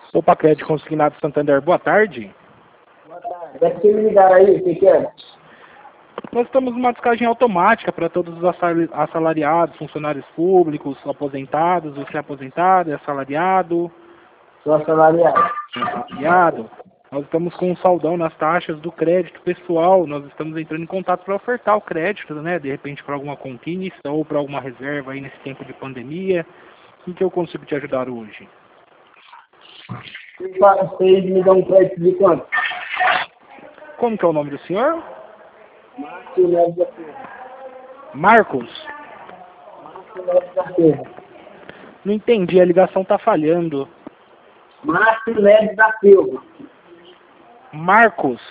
Opa, Crédito Consignado Santander, boa tarde. Boa tarde. Deve ter me ligado aí, o que é? Nós estamos numa descagem automática para todos os assalariados, funcionários públicos, aposentados, você é aposentado, é assalariado. Sou assalariado. Assalariado. Nós estamos com um saldão nas taxas do crédito pessoal, nós estamos entrando em contato para ofertar o crédito, né? De repente para alguma conquista ou para alguma reserva aí nesse tempo de pandemia. Em que eu consigo te ajudar hoje? Vocês me dão um crédito de quanto? Como que é o nome do senhor? Márcio Neves da Silva. Marcos? Márcio Neves da Silva. Não entendi, a ligação está falhando. Márcio Neves da Silva. Marcos?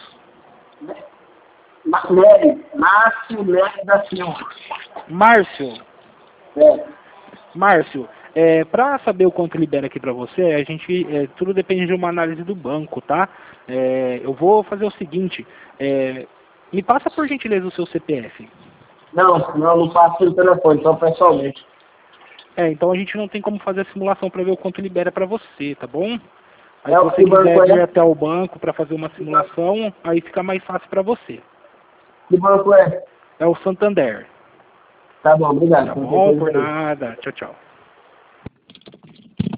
Márcio Neves da Silva. Márcio? É. Márcio, para saber o quanto libera aqui para você, a gente tudo depende de uma análise do banco, tá? Eu vou fazer o seguinte, me passa por gentileza o seu CPF. Não passo pelo telefone, só pessoalmente. Então a gente não tem como fazer a simulação para ver o quanto libera para você, tá bom? Aí É, se você que banco quiser ir é? até o banco para fazer uma simulação, aí fica mais fácil para você. Que banco é? É o Santander. Tá bom, obrigado. Tá bom, por nada. Tchau, tchau.